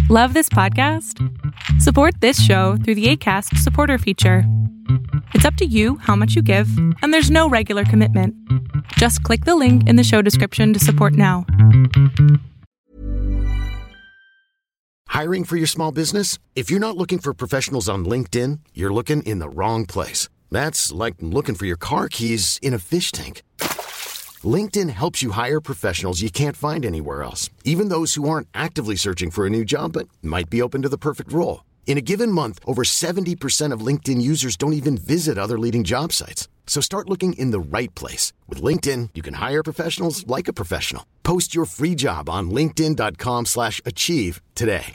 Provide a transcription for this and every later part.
Love this podcast? Support this show through the Acast supporter feature. It's up to you how much you give, and there's no regular commitment. Just click the link in the show description to support now. Hiring for your small business? If you're not looking for professionals on LinkedIn, you're looking in the wrong place. That's like looking for your car keys in a fish tank. LinkedIn helps you hire professionals you can't find anywhere else, even those who aren't actively searching for a new job but might be open to the perfect role. In a given month, over 70% of LinkedIn users don't even visit other leading job sites. So start looking in the right place. With LinkedIn, you can hire professionals like a professional. Post your free job on linkedin.com/achieve today.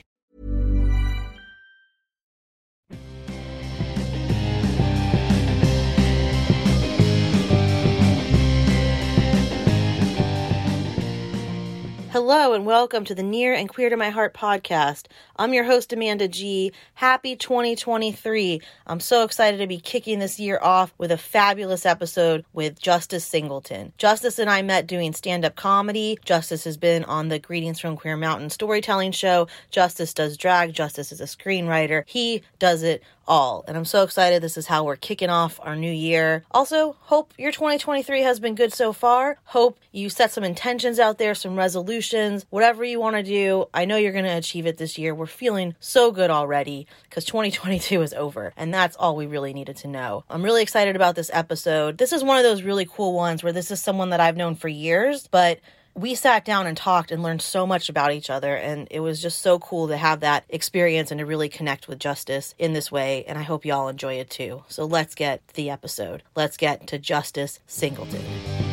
Hello and welcome to the Near and Queer to My Heart podcast. I'm your host, Amanda G. Happy 2023. I'm so excited to be kicking this year off with a fabulous episode with Justice Singleton. Justice and I met doing stand-up comedy. Justice has been on the Greetings from Queer Mountain storytelling show. Justice does drag. Justice is a screenwriter. He does it all. And I'm so excited. This is how we're kicking off our new year. Also, hope your 2023 has been good so far. Hope you set some intentions out there, some resolutions, whatever you want to do. I know you're going to achieve it this year. We're feeling so good already because 2022 is over. And that's all we really needed to know. I'm really excited about this episode. This is one of those really cool ones where this is someone that I've known for years, but we sat down and talked and learned so much about each other, and it was just so cool to have that experience and to really connect with Justice in this way, and I hope y'all enjoy it too. So let's get to the episode. Let's get to Justice Singleton.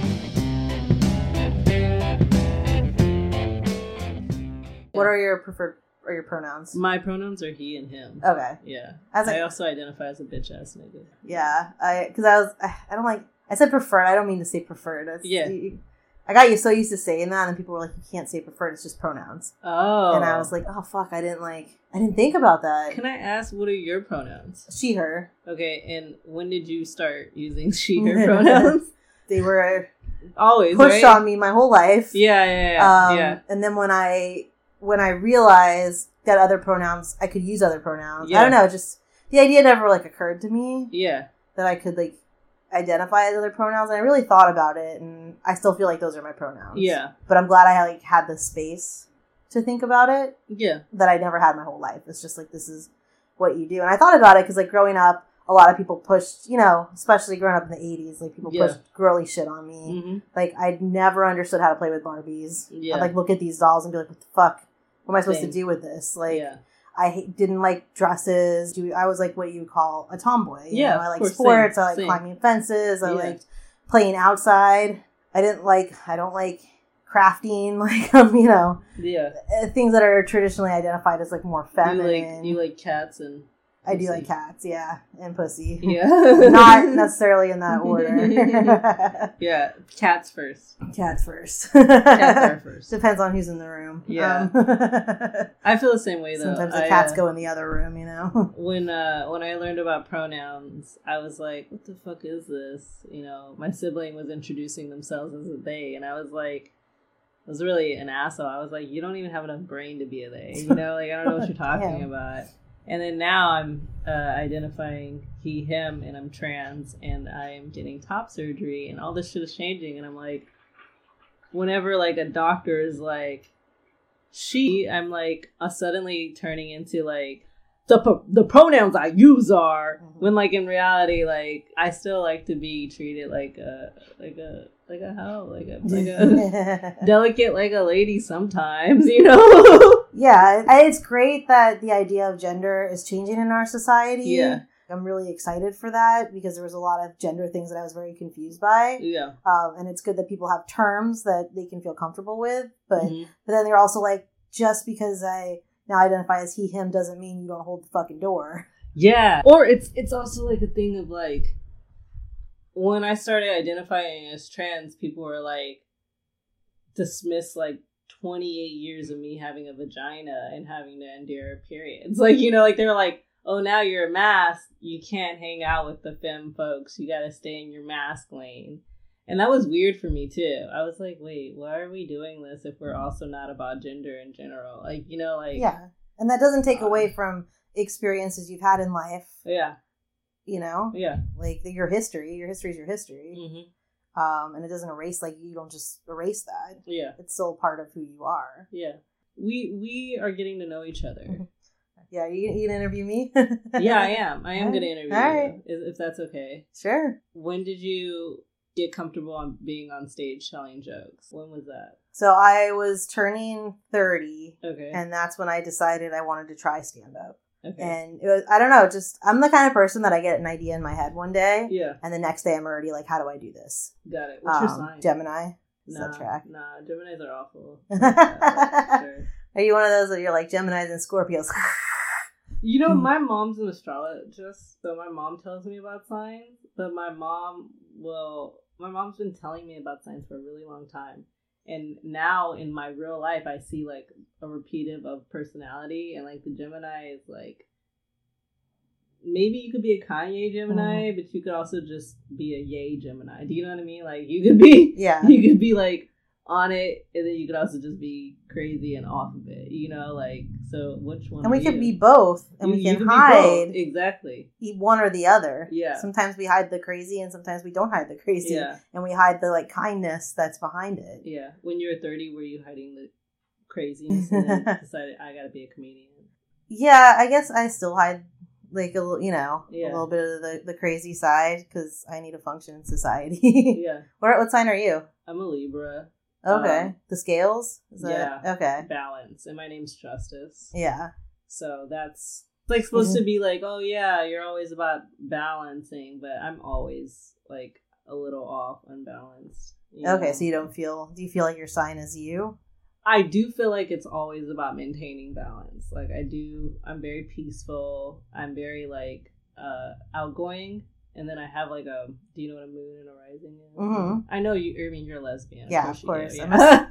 What are your preferred or your pronouns? My pronouns are he and him. Okay. Yeah. I also identify as a bitch ass nigga. Yeah. I don't like, I said preferred. I don't mean to say preferred. I got you so used to saying that, and people were like, you can't say preferred, it's just pronouns. Oh. And I was like, oh, fuck, I didn't think about that. Can I ask, what are your pronouns? She, her. Okay, and when did you start using she, her pronouns? They were always pushed right? on me my whole life. Yeah. And then when I realized that other pronouns, I could use other pronouns. Yeah. I don't know, just the idea never, occurred to me. Yeah. That I could, identify as other pronouns, and I really thought about it, and I still feel like those are my pronouns. Yeah. But I'm glad I had the space to think about it. Yeah. That I never had my whole life. It's just this is what you do. And I thought about it because growing up, a lot of people pushed, especially growing up in the 80s, people pushed girly shit on me. Mm-hmm. I never understood how to play with Barbies. Yeah. I'd look at these dolls and be like, what the fuck? What am I supposed to do with this? I didn't like dresses. I was what you would call a tomboy. I like sports. Same. I like climbing fences. I liked playing outside. I don't like crafting. Things that are traditionally identified as more feminine. You like cats and I do like cats, yeah, and pussy. Yeah. Not necessarily in that order. Yeah, cats first. Cats first. Cats are first. Depends on who's in the room. Yeah. I feel the same way, though. Sometimes the cats go in the other room, When I learned about pronouns, I was like, what the fuck is this? My sibling was introducing themselves as a they, and I was like, I was really an asshole. I was like, you don't even have enough brain to be a they. I don't know what you're talking about. And then now I'm identifying he, him, and I'm trans, and I'm getting top surgery, and all this shit is changing. And I'm like, whenever a doctor is like, she, I'm suddenly turning into the pronouns I use are, when in reality, I still like to be treated like a delicate, a lady sometimes, Yeah, it's great that the idea of gender is changing in our society. Yeah. I'm really excited for that because there was a lot of gender things that I was very confused by. Yeah. And it's good that people have terms that they can feel comfortable with. But then they're also just because I now identify as he, him doesn't mean you don't hold the fucking door. Yeah. Or it's also a thing of when I started identifying as trans, people were dismiss 28 years of me having a vagina and having to endure periods. They're like, oh, now you're a mask. You can't hang out with the femme folks. You got to stay in your mask lane. And that was weird for me, too. I was like, wait, why are we doing this if we're also not about gender in general? Yeah. And that doesn't take away from experiences you've had in life. Yeah. You know? Yeah. Like your history. Your history is your history. Mm-hmm. And it doesn't erase, like, you don't just erase that. Yeah. It's still part of who you are. Yeah. We are getting to know each other. Yeah, you gonna interview me? Yeah, I am. I am going to interview right. you, if that's okay. Sure. When did you get comfortable on being on stage telling jokes? When was that? So I was turning 30. Okay. And that's when I decided I wanted to try stand-up. Okay. And it was, I don't know, just, I'm the kind of person that I get an idea in my head one day. Yeah. And the next day I'm already like, how do I do this? Got it. What's your sign? Gemini. Is that track? Nah, Geminis are awful. Sure. Are you one of those that you're like Geminis and Scorpios? You know, my mom's an astrologist, so my mom tells me about signs, but my mom's been telling me about signs for a really long time. And now in my real life, I see like a repeative of personality, and like the Gemini is like, maybe you could be a Kanye Gemini, but you could also just be a yay Gemini. Do you know what I mean? Like you could be, you could be like on it, and then you could also just be crazy and off of it. You know, like, so which one? And we could be both, and we can hide exactly one or the other. Yeah. Sometimes we hide the crazy, and sometimes we don't hide the crazy. Yeah. And we hide the like kindness that's behind it. Yeah. When you were 30, were you hiding the craziness and then decided I gotta be a comedian? Yeah, I guess I still hide like a little, a little bit of the crazy side because I need to function in society. Yeah. What sign are you? I'm a Libra. Okay. The scales? Okay. Balance. And my name's Justice. Yeah. So that's like supposed to be like, oh yeah, you're always about balancing, but I'm always like a little off, unbalanced. Okay, so do you feel like your sign is you? I do feel like it's always about maintaining balance. Like I'm very peaceful. I'm very like outgoing. And then I have like do you know what a moon and a rising is? Mm-hmm. I know you're a lesbian. Yeah, of course. Yeah.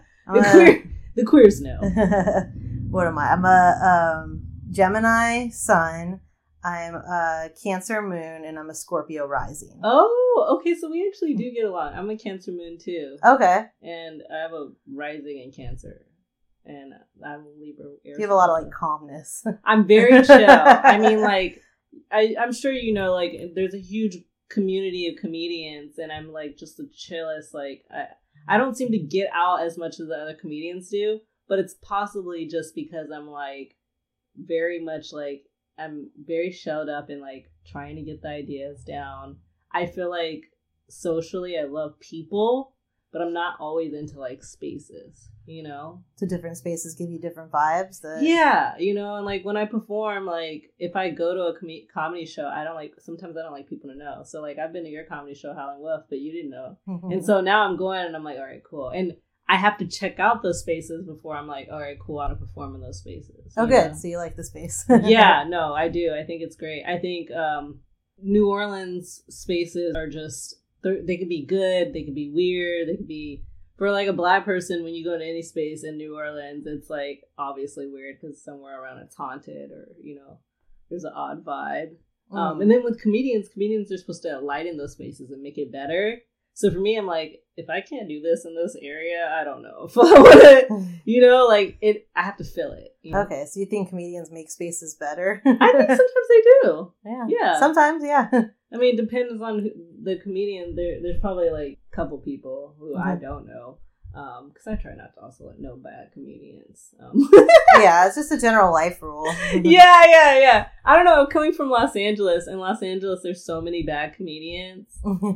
The queers know. What am I? I'm a Gemini sun. I'm a Cancer moon, and I'm a Scorpio rising. Oh, okay. So we actually do get along. I'm a Cancer moon too. Okay. And I have a rising in Cancer. And I'm a Libra. You have a lot of like calmness. I'm very chill. I mean, like, I'm sure you know, like, there's a huge community of comedians, and I'm like just the chillest. Like, I don't seem to get out as much as the other comedians do, but it's possibly just because I'm like very much like I'm very shelled up and like trying to get the ideas down. I feel like socially I love people, but I'm not always into like spaces, you know? So different spaces give you different vibes? Yeah, you know, and like when I perform, like if I go to a comedy show, sometimes I don't like people to know. So like I've been to your comedy show, Howlin' Wolf, but you didn't know. Mm-hmm. And so now I'm going and I'm like, all right, cool. And I have to check out those spaces before I'm like, all right, cool, I want to perform in those spaces. Oh, good. So you like the space. Yeah, no, I do. I think it's great. I think New Orleans spaces are just, they could be good, they could be weird, they could be, for like a Black person, when you go to any space in New Orleans, it's like obviously weird because somewhere around it's haunted or, you know, there's an odd vibe. And then with comedians are supposed to lighten those spaces and make it better. So for me, I'm like, if I can't do this in this area, I don't know if I want to, you know, like I have to fill it. You know? Okay, so you think comedians make spaces better? I think sometimes they do. Yeah. Sometimes, yeah. I mean, depends on the comedian. There's probably like a couple people who I don't know. Because I try not to also know bad comedians. Yeah, it's just a general life rule. Yeah. I don't know. Coming from Los Angeles, there's so many bad comedians.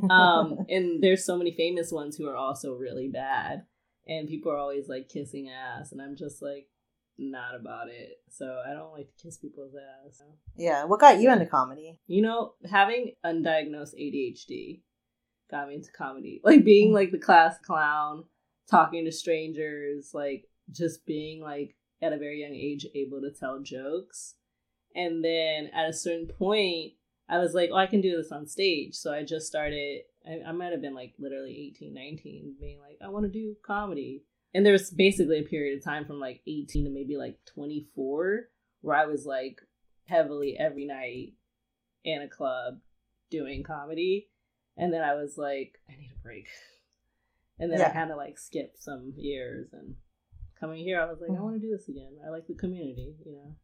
And there's so many famous ones who are also really bad. And people are always like kissing ass. And I'm just like, not about it. So I don't like to kiss people's ass. Yeah. What got you into comedy? You know, having undiagnosed ADHD got me into comedy. Like being like the class clown, talking to strangers, like just being like at a very young age able to tell jokes. And then at a certain point I was like, oh, I can do this on stage. So I just started, I might have been like literally 18, 19, being like, I want to do comedy. And there was basically a period of time from like 18 to maybe like 24 where I was like heavily every night in a club doing comedy. And then I was like, I need a break. And then I kind of like skipped some years, and coming here, I was like, I want to do this again. I like the community, you know?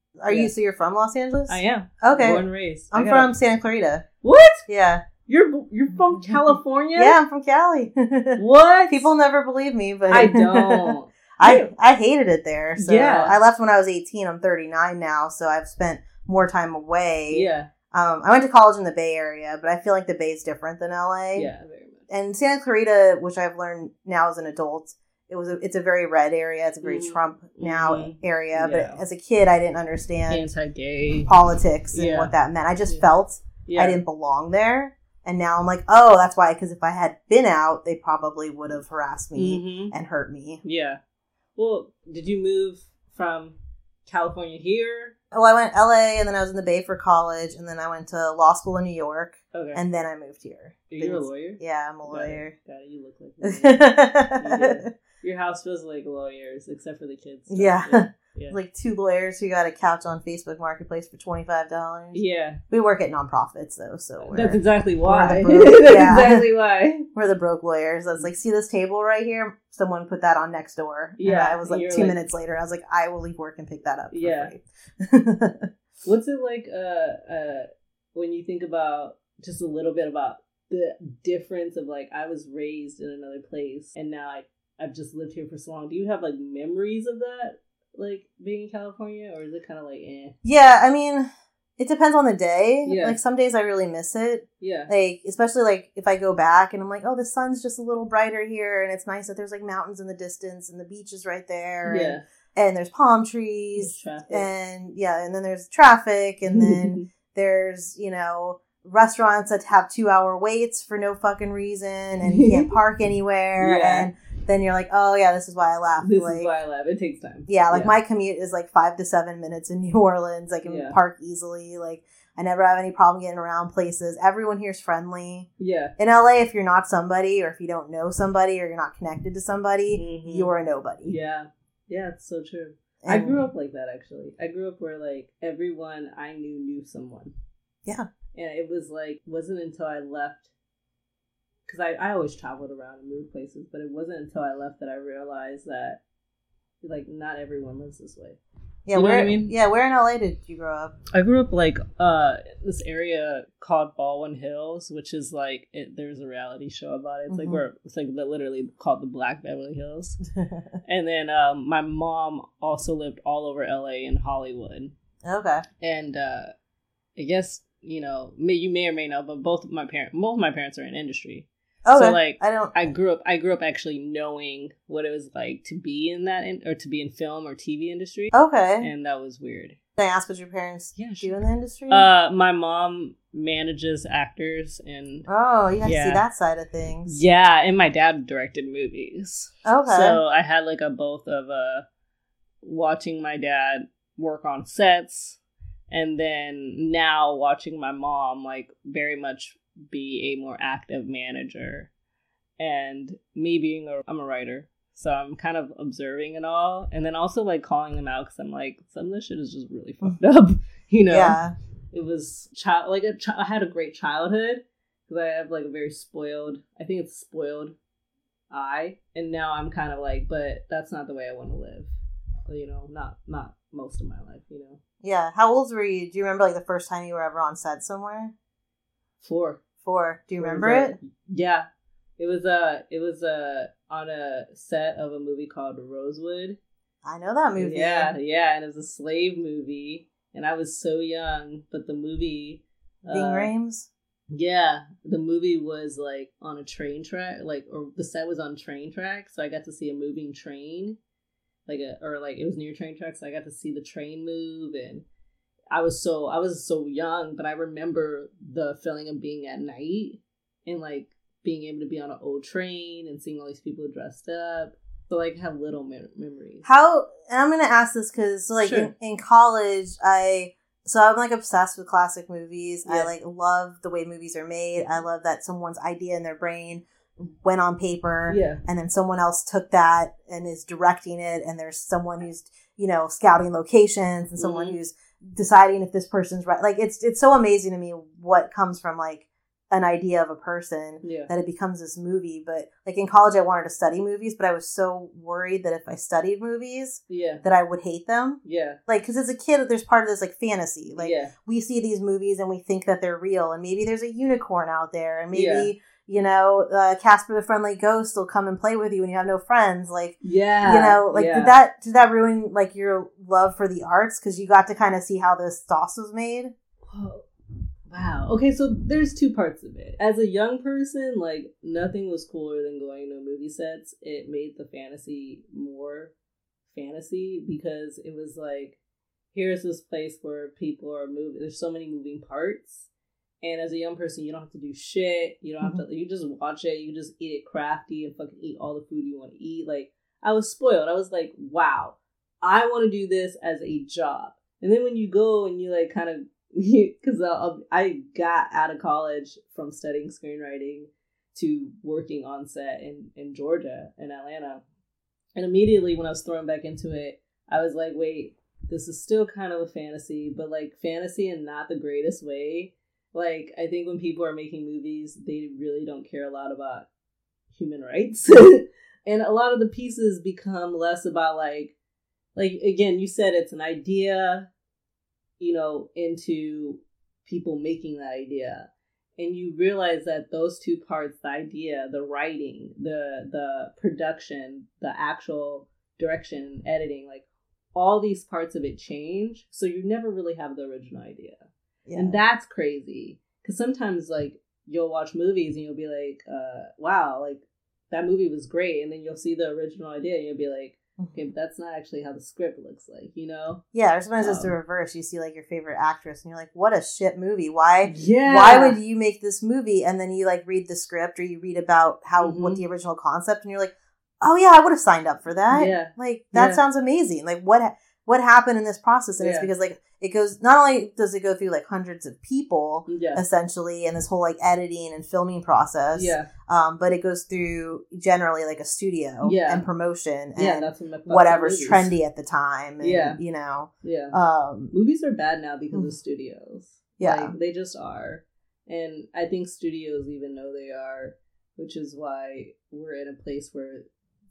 So you're from Los Angeles? I am. Okay. Born and raised. I'm from Santa Clarita. What? Yeah. You're from California? Yeah, I'm from Cali. What? People never believe me, but I don't. I hated it there. So yeah. I left when I was 18. I'm 39 now, so I've spent more time away. Yeah. I went to college in the Bay Area, but I feel like the Bay is different than LA. Yeah, very much. And Santa Clarita, which I've learned now as an adult, it's a very red area. It's a very Trump now area. Yeah. But as a kid, I didn't understand anti-gay politics and what that meant. I just felt I didn't belong there. And now I'm like, oh, that's why. Because if I had been out, they probably would have harassed me and hurt me. Yeah. Well, did you move from California here? Oh, I went LA, and then I was in the Bay for college, and then I went to law school in New York. Okay. And then I moved here. You're a lawyer? Yeah, I'm a lawyer. Got it. You look like a lawyer. Your house feels like lawyers, except for the kids. Stuff. Yeah. Yeah. Like 2 lawyers who got a couch on Facebook Marketplace for $25. Yeah. We work at nonprofits, though, so that's exactly why. That's exactly why. We're the broke lawyers. I was like, see this table right here? Someone put that on next door. Yeah. And I was like, 2 minutes later, I was like, I will leave work and pick that up for free. What's it like when you think about just a little bit about the difference of like, I was raised in another place and now I've just lived here for so long. Do you have like memories of that? Like being in California, or is it kind of like Yeah, I mean, it depends on the day. Yeah. Like some days I really miss it. Yeah. Like especially like if I go back and I'm like, oh, the sun's just a little brighter here, and it's nice that there's like mountains in the distance and the beach is right there. Yeah. And there's palm trees. There's and and then there's traffic, and then there's, restaurants that have 2-hour waits for no fucking reason, and you can't park anywhere. And then you're like, oh yeah, this is why I left. This is why I left. It takes time. Yeah, like my commute is like 5 to 7 minutes in New Orleans. I can park easily. Like I never have any problem getting around places. Everyone here's friendly. Yeah. In LA, if you're not somebody, or if you don't know somebody, or you're not connected to somebody, you're a nobody. Yeah. Yeah, it's so true. And I grew up like that, actually. I grew up where like everyone I knew someone. Yeah. And it was like, wasn't until I left, because I always traveled around and moved places, but it wasn't until I left that I realized that, like, not everyone lives this way. Yeah, you know what I mean? Yeah, where in LA did you grow up? I grew up, like, this area called Baldwin Hills, which is, like, there's a reality show about it. It's, it's literally called the Black Beverly Hills. And then my mom also lived all over LA and Hollywood. Okay. And I guess, you may or may not, but both of my parents are in industry. Okay. So like I grew up actually knowing what it was like to be in that or to be in film or TV industry. Okay. And that was weird. Can I ask what your parents do in the industry? My mom manages actors and you got to see that side of things. Yeah, and my dad directed movies. Okay. So I had like a both of watching my dad work on sets, and then now watching my mom like very much be a more active manager, and me being I'm a writer, so I'm kind of observing it all, and then also like calling them out because I'm like, some of this shit is just really fucked up, Yeah. It was I had a great childhood because I have like a very spoiled, I think it's spoiled eye, and now I'm kind of like, but that's not the way I want to live, not most of my life, Yeah. How old were you? Do you remember like the first time you were ever on set somewhere? 4. Do you remember it? Yeah. It was on a set of a movie called Rosewood. I know that movie. Yeah, and it was a slave movie, and I was so young, but the movie Ving Rhames? Yeah, the movie was like on a train track, or the set was on train track, so I got to see a moving train. It was near train tracks, so I got to see the train move, and I was so young, but I remember the feeling of being at night and like being able to be on an old train and seeing all these people dressed up. So like have little memories. And I'm gonna ask this because Sure. in college I'm like obsessed with classic movies. Yeah. I like love the way movies are made. I love that someone's idea in their brain went on paper, and then someone else took that and is directing it, and there's someone who's scouting locations and someone who's deciding if this person's right. Like it's so amazing to me what comes from like an idea of a person Yeah. that it becomes this movie. But like in college, I wanted to study movies, but I was so worried that if I studied movies, Yeah. that I would hate them. Yeah. Like, because as a kid, there's part of this like fantasy. Like, Yeah. we see these movies and we think that they're real, and maybe there's a unicorn out there, and maybe Yeah. you know, Casper the Friendly Ghost will come and play with you when you have no friends. Like, Yeah. you know, like yeah. did that ruin like your love for the arts because you got to kind of see how this sauce was made? Whoa. Wow. Okay, so there's two parts of it. As a young person, like, nothing was cooler than going to movie sets. It made the fantasy more fantasy because it was like, here's this place where people are moving. There's so many moving parts. And as a young person, you don't have to do shit. You don't have to, you just watch it. You just eat it crafty and fucking eat all the food you want to eat. Like, I was spoiled. I was like, wow, I want to do this as a job. And then when you go and you like kind of, because I got out of college from studying screenwriting to working on set in Georgia, in Atlanta. And immediately when I was thrown back into it, I was like, wait, this is still kind of a fantasy, but like fantasy in not the greatest way. Like, I think when people are making movies, they really don't care a lot about human rights. And a lot of the pieces become less about like, again, you said it's an idea, you know, into people making that idea. And you realize that those two parts, the idea, the writing, the production, the actual direction, editing, like all these parts of it change. So you never really have the original idea. Yeah. And that's crazy. Because sometimes like you'll watch movies and you'll be like, wow, like that movie was great. And then you'll see the original idea and you'll be like, okay, but that's not actually how the script looks like, you know? Yeah, or sometimes it's the reverse. You see like your favorite actress and you're like, what a shit movie. Why would you make this movie? And then you like read the script or you read about how what the original concept and you're like, oh yeah, I would have signed up for that. Yeah. Like that sounds amazing. Like what happened in this process? And it's because like it goes, not only does it go through like hundreds of people essentially and this whole like editing and filming process, but it goes through generally like a studio and promotion and that's whatever's trendy at the time. And, you know, movies are bad now because of studios. Like, they just are. And I think studios even know they are, which is why we're in a place where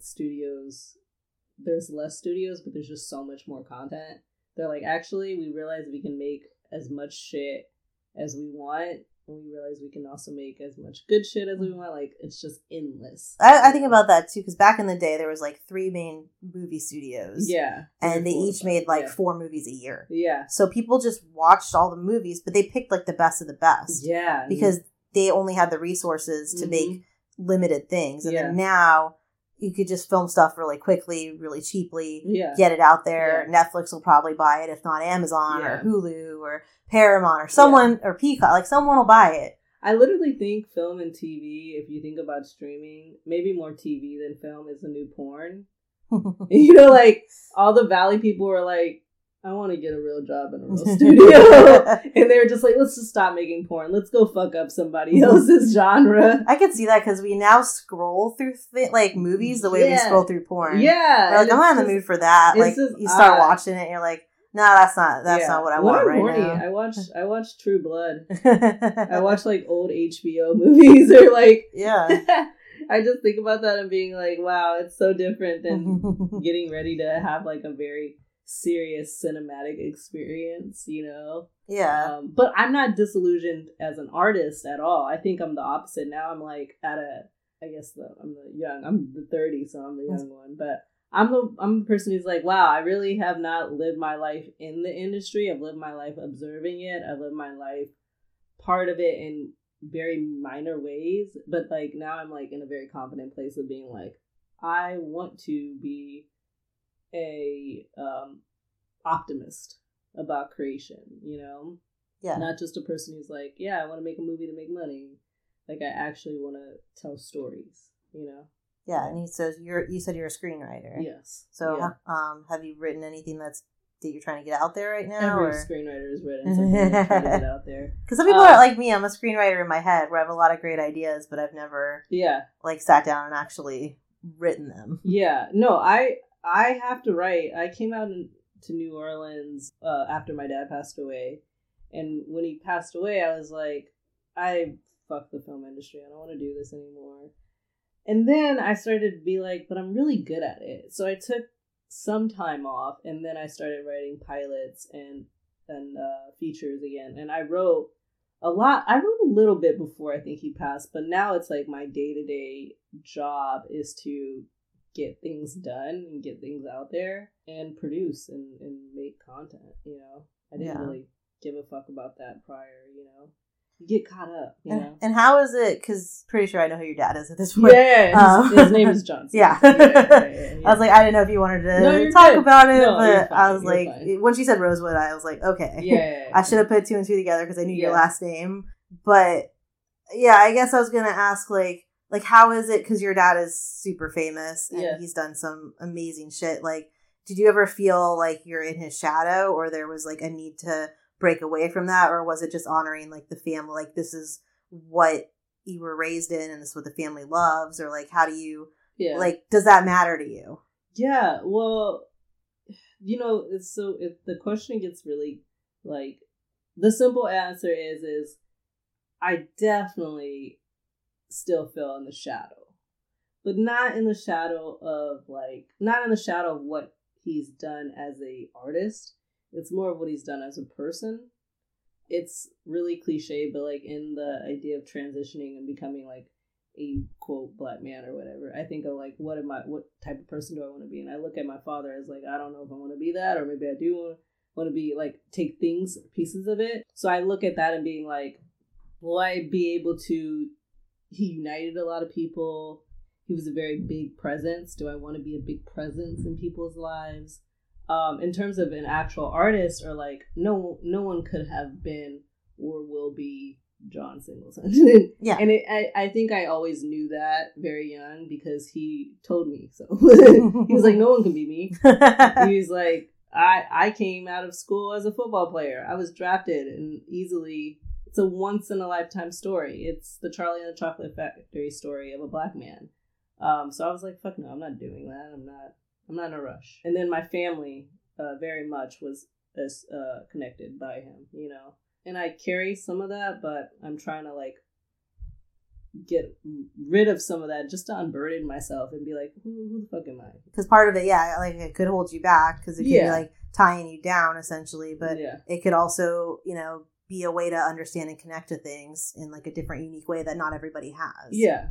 there's less studios, but there's just so much more content. They're like, actually, we realize we can make as much shit as we want, and we realize we can also make as much good shit as we want. Like, it's just endless. I think about that, too, because back in the day, there was, like, 3 main movie studios. Yeah. And they each made, like, 4 movies a year. Yeah. So people just watched all the movies, but they picked, like, the best of the best. Yeah. Because they only had the resources to make limited things. And then now you could just film stuff really quickly, really cheaply, get it out there. Netflix will probably buy it, if not Amazon or Hulu or Paramount or someone or Peacock. Like, someone will buy it. I literally think film and TV, if you think about streaming, maybe more TV than film, is the new porn. You know, like, all the Valley people were like, I want to get a real job in a real studio. And they were just like, let's just stop making porn. Let's go fuck up somebody else's genre. I could see that because we now scroll through like movies the way we scroll through porn. Yeah. We're like, I'm not in the mood for that. Like, you start watching it and you're like, no, that's not what I want right now. I watched True Blood. I watched like old HBO movies or like, I just think about that and being like, wow, it's so different than getting ready to have like a very serious cinematic experience, you know? Yeah. But I'm not disillusioned as an artist at all. I think I'm the opposite. Now I'm like I'm the 30, so I'm the young one. But I'm the person who's like, wow, I really have not lived my life in the industry. I've lived my life observing it. I've lived my life part of it in very minor ways. But like now I'm like in a very confident place of being like, I want to be a optimist about creation, you know? Yeah. Not just a person who's like, yeah, I want to make a movie to make money. Like, I actually want to tell stories, you know? Yeah, and you said you're a screenwriter. Yes. So, have you written anything that you're trying to get out there right now? Every screenwriter has written something trying to get out there. Because some people are like me. I'm a screenwriter in my head where I have a lot of great ideas, but I've never like sat down and actually written them. Yeah. No, I have to write. I came out to New Orleans after my dad passed away. And when he passed away, I was like, I fuck the film industry. I don't want to do this anymore. And then I started to be like, but I'm really good at it. So I took some time off, and then I started writing pilots and features again. And I wrote a lot. I wrote a little bit before I think he passed, but now it's like my day-to-day job is to get things done and get things out there and produce and make content, you know. I didn't really give a fuck about that prior, you know. You get caught up, you know. And how is it? Because pretty sure I know who your dad is at this point. Yeah, his name is Johnson. Yeah. Yeah. I was like, I didn't know if you wanted to talk about it, but I was like, fine. When she said Rosewood, I was like, okay. Yeah. I should have put 2 and 2 together because I knew your last name. But yeah, I guess I was going to ask, like, how is it? Because your dad is super famous and he's done some amazing shit. Like, did you ever feel like you're in his shadow, or there was like a need to break away from that, or was it just honoring like the family, like this is what you were raised in and this is what the family loves, or like how do you like, does that matter to you? Yeah, well, you know, if the question gets really like, the simple answer is I definitely still feel in the shadow, but not in the shadow of what he's done as a artist. It's more of what he's done as a person. It's really cliche, but like in the idea of transitioning and becoming like a quote black man or whatever, I think of like, what type of person do I want to be? And I look at my father as like, I don't know if I want to be that, or maybe I do want to be like, take pieces of it. So I look at that and being like, will I be able to, he united a lot of people. He was a very big presence. Do I want to be a big presence in people's lives? In terms of an actual artist, or like no one could have been or will be John Singleton. Yeah. And I think I always knew that very young because he told me so. He was like, no one can be me. He was like, I came out of school as a football player. I was drafted and easily, it's a once in a lifetime story. It's the Charlie and the Chocolate Factory story of a black man. So I was like, fuck no, I'm not doing that. I'm not in a rush. And then my family very much was connected by him, you know. And I carry some of that, but I'm trying to like get rid of some of that just to unburden myself and be like, who the fuck am I? Because part of it, like it could hold you back because it could be like tying you down essentially, but it could also, you know, be a way to understand and connect to things in like a different, unique way that not everybody has. Yeah.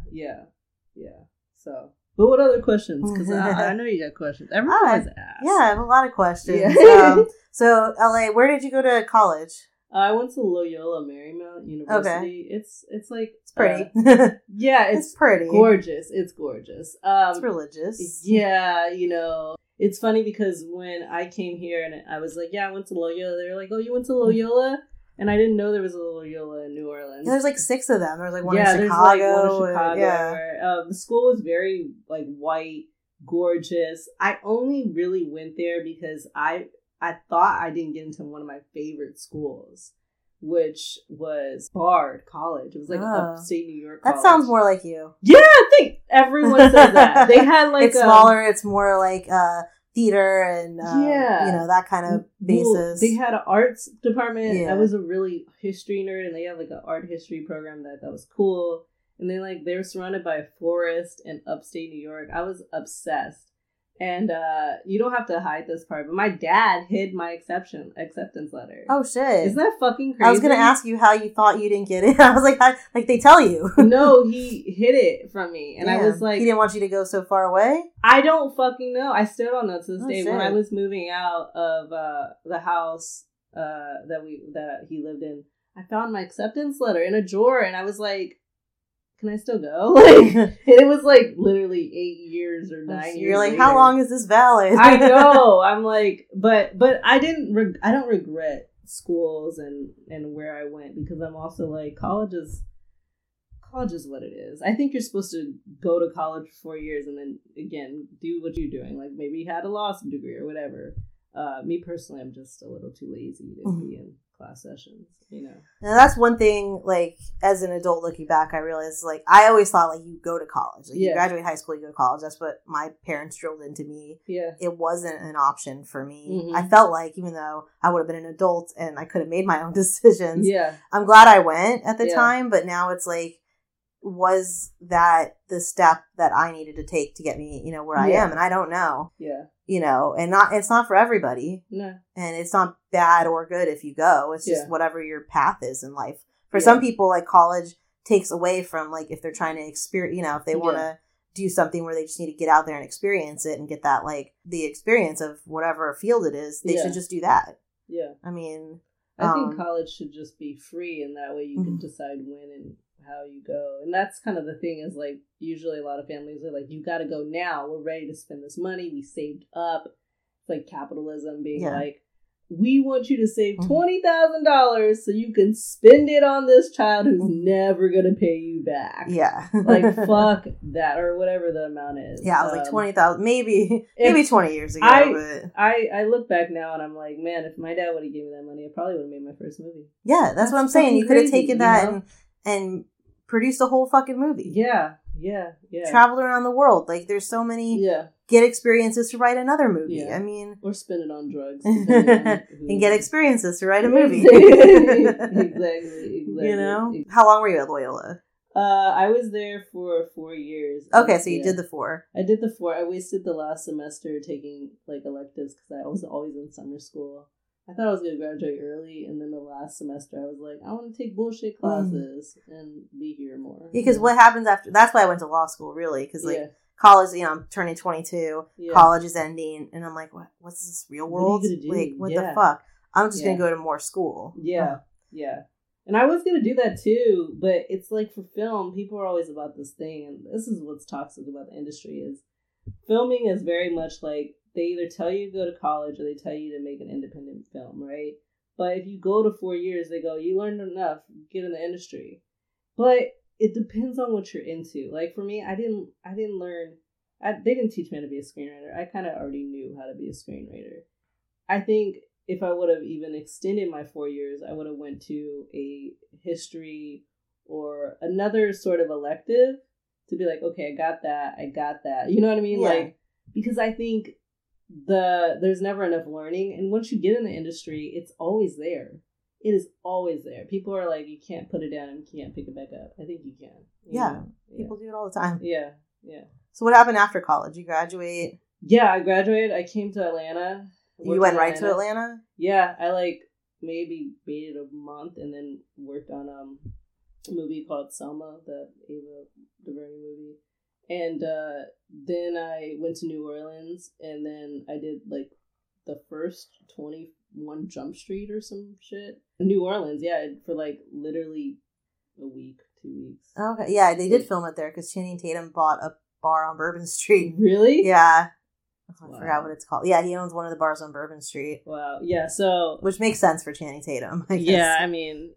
So, but what other questions? Because I know you got questions. Everyone has asked. Yeah, I have a lot of questions. Yeah. So, LA, where did you go to college? I went to Loyola Marymount University. Okay. It's like it's pretty. Yeah, it's pretty. Gorgeous. It's gorgeous. It's religious. Yeah, you know. It's funny because when I came here and I was like, I went to Loyola. They were like, oh, you went to Loyola? And I didn't know there was a Loyola in New Orleans. Yeah, there's like 6 of them. There's like one in Chicago. Like one in Chicago. The school was very like white, gorgeous. I only really went there because I thought I didn't get into one of my favorite schools, which was Bard College. It was like upstate New York college. That sounds more like you. Yeah, I think everyone says that. They had like it's smaller. It's more like theater and you know, that kind of basis. Well, they had an arts department. Yeah. I was a really history nerd, and they had like an art history program that was cool. And then like they were surrounded by a forest in upstate New York. I was obsessed. And you don't have to hide this part, but my dad hid my acceptance letter. Oh shit! Isn't that fucking crazy? I was gonna ask you how you thought you didn't get it. I was like, like they tell you. No, he hid it from me, and I was like, he didn't want you to go so far away. I don't fucking know. I still don't know to this day. Shit. When I was moving out of the house that he lived in, I found my acceptance letter in a drawer, and I was like, can I still go? Like, it was like literally 8 years or 9 years. You're like, later. How long is this valid? I know. I'm like, but I don't regret schools and where I went, because I'm also like, college is what it is. I think you're supposed to go to college for 4 years and then again do what you're doing. Like maybe you had a law degree or whatever. Me personally, I'm just a little too lazy to be in class sessions, you know. And that's one thing, like, as an adult looking back, I realized, like, I always thought, like, you go to college. Like, you graduate high school, you go to college. That's what my parents drilled into me. Yeah. It wasn't an option for me. I felt like, even though I would have been an adult and I could have made my own decisions, I'm glad I went at the time, but now it's like, was that the step that I needed to take to get me, you know, where I am? And I don't know. Yeah. You know, and it's not for everybody. No. And it's not bad or good if you go. It's just whatever your path is in life. For some people, like, college takes away from, like, if they're trying to experience, you know, if they want to do something where they just need to get out there and experience it and get that, like, the experience of whatever field it is, they should just do that. Yeah. I mean, I think college should just be free, and that way you can decide when and how you go. And that's kind of the thing, is like, usually a lot of families are like, you got to go now, we're ready to spend this money, we saved up. It's like capitalism being like, we want you to save $20,000 so you can spend it on this child who's never gonna pay you back. Like, fuck that, or whatever the amount is. I was like, 20,000, maybe 20 years ago. I look back now and I'm like, man, if my dad would have given me that money, I probably would have made my first movie. Yeah, that's what I'm saying. You could have taken that and produced a whole fucking movie. Yeah. Traveled around the world. Like, there's so many get experiences to write another movie. I mean, or spend it on drugs and get experiences to write a movie. Exactly. You know, how long were you at Loyola? I was there for 4 years. Okay, so you did the 4. I did the 4. I wasted the last semester taking, like, electives because I was always in summer school. I thought I was going to graduate early, and then the last semester I was like, I want to take bullshit classes and be here more. Yeah, because what happens after, that's why I went to law school, really, because, like, college, you know, I'm turning 22, college is ending, and I'm like, what's this real world? What are you gonna do? Like, what the fuck? I'm just going to go to more school. Yeah. And I was going to do that too, but it's like, for film, people are always about this thing, and this is what's toxic about the industry, is filming is very much like, they either tell you to go to college or they tell you to make an independent film, right? But if you go to 4 years, they go, you learned enough, get in the industry. But it depends on what you're into. Like, for me, they didn't teach me how to be a screenwriter. I kind of already knew how to be a screenwriter. I think if I would have even extended my 4 years, I would have went to a history or another sort of elective to be like, okay, I got that. You know what I mean? Like, because I think there's never enough learning, and once you get in the industry, it's always there. It is always there. People are like, you can't put it down and you can't pick it back up. I think you can. You know? People do it all the time. Yeah. So what happened after college? You graduate? Yeah, I graduated. I came to Atlanta. You went right to Atlanta? Yeah, I like maybe waited a month and then worked on a movie called Selma, the Ava DuVernay movie. And then I went to New Orleans, and then I did, like, the first 21 Jump Street or some shit. New Orleans, for, like, literally a week, 2 weeks. Okay, yeah, they did film it there, because Channing Tatum bought a bar on Bourbon Street. Really? Yeah. I forgot what it's called. Yeah, he owns one of the bars on Bourbon Street. Wow, yeah, so... Which makes sense for Channing Tatum, I guess. Yeah, I mean,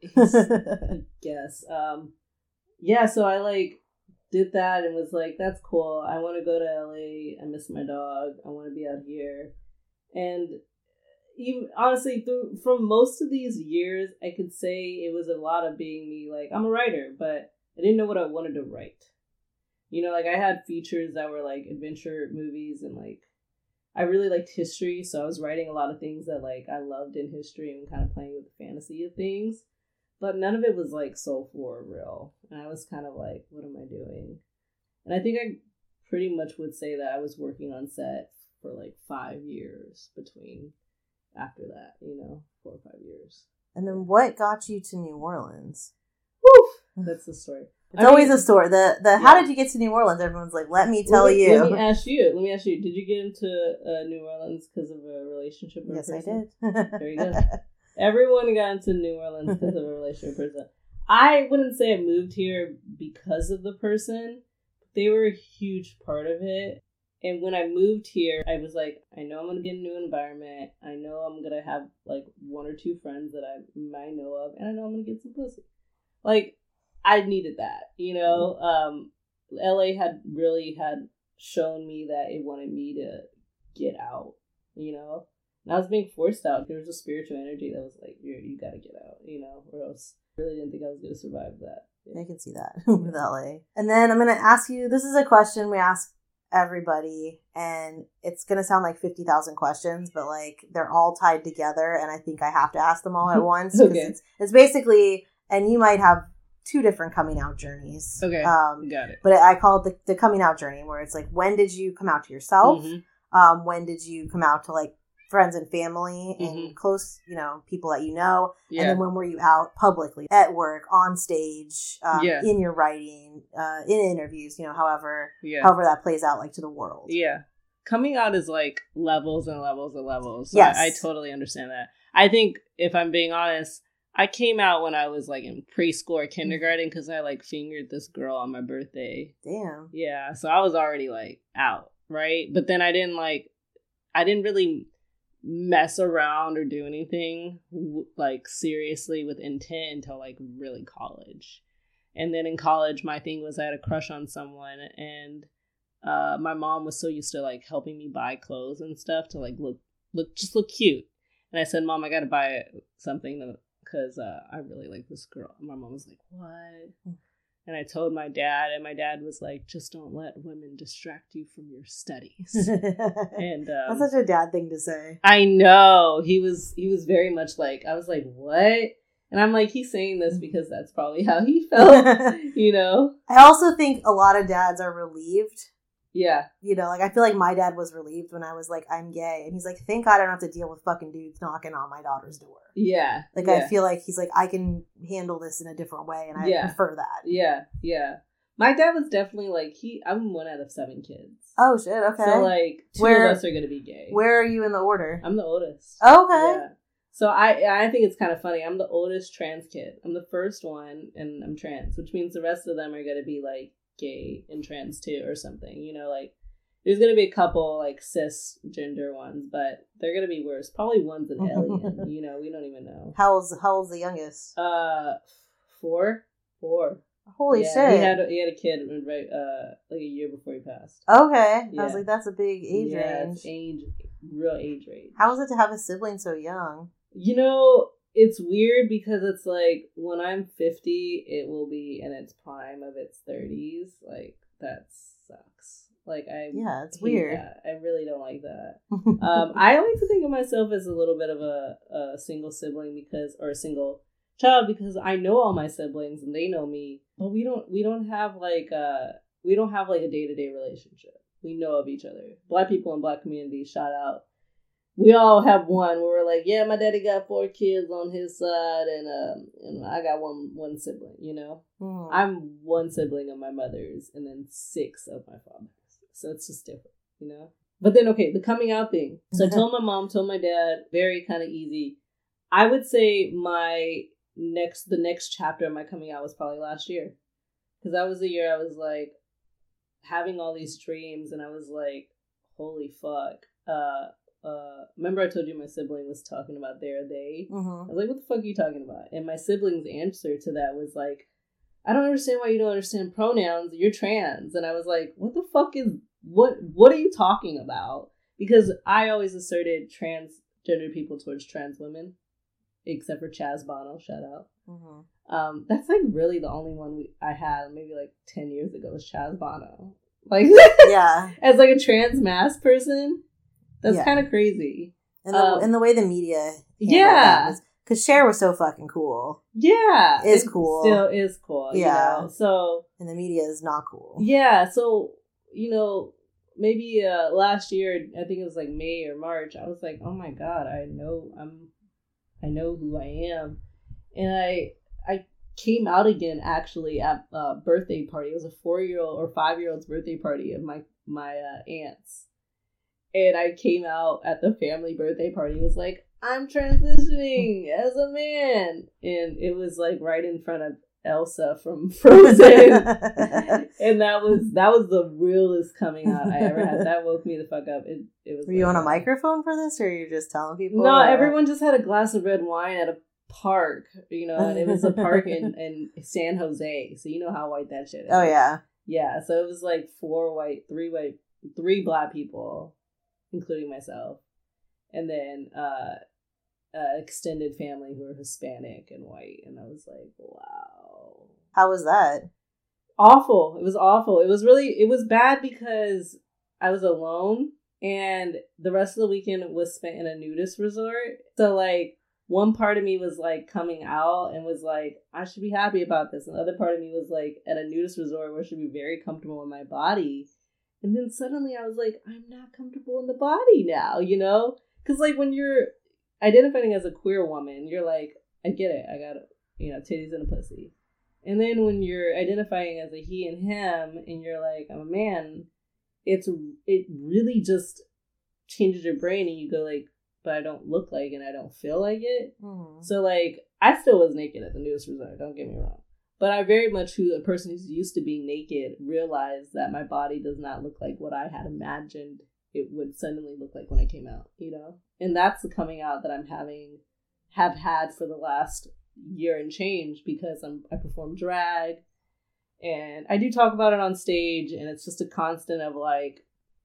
I guess. Yeah, so I, like, did that and was like, that's cool. I want to go to LA. I miss my dog. I want to be out here. And even honestly, from most of these years, I could say it was a lot of being me. Like, I'm a writer, but I didn't know what I wanted to write. You know, like, I had features that were like adventure movies, and like, I really liked history. So I was writing a lot of things that, like, I loved in history and kind of playing with the fantasy of things. But none of it was, like, soulful or real. And I was kind of like, what am I doing? And I think I pretty much would say that I was working on set for, like, 5 years between after that, 4 or 5 years. And then what got you to New Orleans? Woo! That's the story. It's always a story. How did you get to New Orleans? Everyone's like, let me tell you. Let me ask you. Did you get into New Orleans because of a relationship with a person? Yes, I did. There you go. Everyone got into New Orleans because of a relationship person. I wouldn't say I moved here because of the person. They were a huge part of it. And when I moved here, I was like, I know I'm going to get a new environment. I know I'm going to have, like, 1 or 2 friends that I might know of. And I know I'm going to get some pussy. Like, I needed that, LA had really shown me that it wanted me to get out, And I was being forced out. There was a spiritual energy that was like, you got to get out, you know, or else I really didn't think I was going to survive that. I can see that with LA. And then I'm going to ask you, this is a question we ask everybody, and it's going to sound like 50,000 questions, but like they're all tied together, and I think I have to ask them all at once. Okay. It's basically, and you might have two different coming out journeys. Okay, got it. But I call it the coming out journey, where it's like, when did you come out to yourself? Mm-hmm. When did you come out to like friends and family and Mm-hmm. close, you know, people that you know? Yeah. And then when were you out publicly, at work, on stage, in your writing, in interviews, you know, however that plays out, like, to the world. Yeah. Coming out is like levels and levels and levels. So Yes. I totally understand that. I think, if I'm being honest, I came out when I was like in preschool or kindergarten because I like fingered this girl on my birthday. Damn. Yeah. So I was already like out, right? But then I didn't really mess around or do anything like seriously with intent until like really college. And then in college, my thing was I had a crush on someone, and my mom was so used to like helping me buy clothes and stuff to like look cute. And I said, Mom, I gotta buy something because I really like this girl. And my mom was like, what? And I told my dad, and my dad was like, just don't let women distract you from your studies. And that's such a dad thing to say. I know. He was very much like, I was like, what? And I'm like, he's saying this because that's probably how he felt, you know? I also think a lot of dads are relieved. Yeah. You know, like, I feel like my dad was relieved when I was like, I'm gay. And he's like, thank God I don't have to deal with fucking dudes knocking on my daughter's door. Yeah. Like, yeah. I feel like he's like, I can handle this in a different way, and I prefer that. Yeah, yeah. My dad was definitely like, I'm one out of 7 kids. Oh, shit, okay. So, like, 2 of us are going to be gay. Where are you in the order? I'm the oldest. Oh, okay. Yeah. So I think it's kind of funny. I'm the oldest trans kid. I'm the first one, and I'm trans, which means the rest of them are going to be, like, gay and trans too or something. You know, like, there's going to be a couple, like, cisgender ones, but they're going to be worse. Probably one's an alien. You know, we don't even know. How old's the youngest? 4. Holy yeah, shit. He had a kid right like a year before he passed. Okay. Yeah. I was like, that's a big age range. Real age range. How was it to have a sibling so young? You know, it's weird because it's like, when I'm 50, it will be in its prime of its 30s. Like, that sucks. Like, it's weird. That. I really don't like that. I like to think of myself as a little bit of a single sibling or a single child, because I know all my siblings and they know me, but we don't have like a day-to-day relationship. We know of each other. Black people in Black communities, shout out. We all have one where we're like, yeah, my daddy got 4 kids on his side, and I got one sibling, you know? Mm. I'm one sibling of my mother's, and then 6 of my father's. So it's just different, you know? But then, okay, the coming out thing. So I told my mom, told my dad, very kind of easy. I would say the next chapter of my coming out was probably last year. Because that was the year I was like having all these dreams, and I was like, holy fuck. Remember I told you my sibling was talking about they? Mm-hmm. I was like, what the fuck are you talking about? And my sibling's answer to that was like, I don't understand why you don't understand pronouns. You're trans. And I was like, what the fuck what are you talking about? Because I always asserted transgender people towards trans women, except for Chaz Bono, shout out. Mm-hmm. That's like really the only one I had maybe like 10 years ago was Chaz Bono. Like, yeah, as like a trans mass person, that's kind of crazy. And the way the media, because Cher was so fucking cool. Yeah, is cool. Still is cool. Yeah. You know? So, and the media is not cool. Yeah. So, you know, maybe last year, I think it was like May or March, I was like, oh my God, I know who I am. And I came out again actually at a birthday party. It was a 4-year-old or 5-year-old's birthday party of my aunt's. And I came out at the family birthday party. It was like, I'm transitioning as a man. And it was like right in front of Elsa from Frozen. And that was the realest coming out I ever had. That woke me the fuck up. It was. Were you on a microphone for this, or are you just telling people? No, everyone just had a glass of red wine at a park, you know, and it was a park in San Jose. So you know how white that shit is. Oh yeah. Yeah. So it was like 3 Black people, including myself. and then extended family who are Hispanic and white. And I was like, wow. How was that? Awful. It was awful. It was bad because I was alone and the rest of the weekend was spent in a nudist resort. So like one part of me was like coming out and was like, I should be happy about this. And the other part of me was like at a nudist resort where I should be very comfortable in my body. And then suddenly I was like, I'm not comfortable in the body now, you know? Because like when you're identifying as a queer woman, you're like, I get it. I got, you know, titties and a pussy. And then when you're identifying as a he and him and you're like, I'm a man, it really just changes your brain and you go like, but I don't look like and I don't feel like it. Mm. So like, I still was naked at the nudist resort, don't get me wrong. But I very much, who a person who's used to being naked, realized that my body does not look like what I had imagined it would suddenly look like when I came out, you know? And that's the coming out that have had for the last year and change, because I perform drag and I do talk about it on stage, and it's just a constant of like,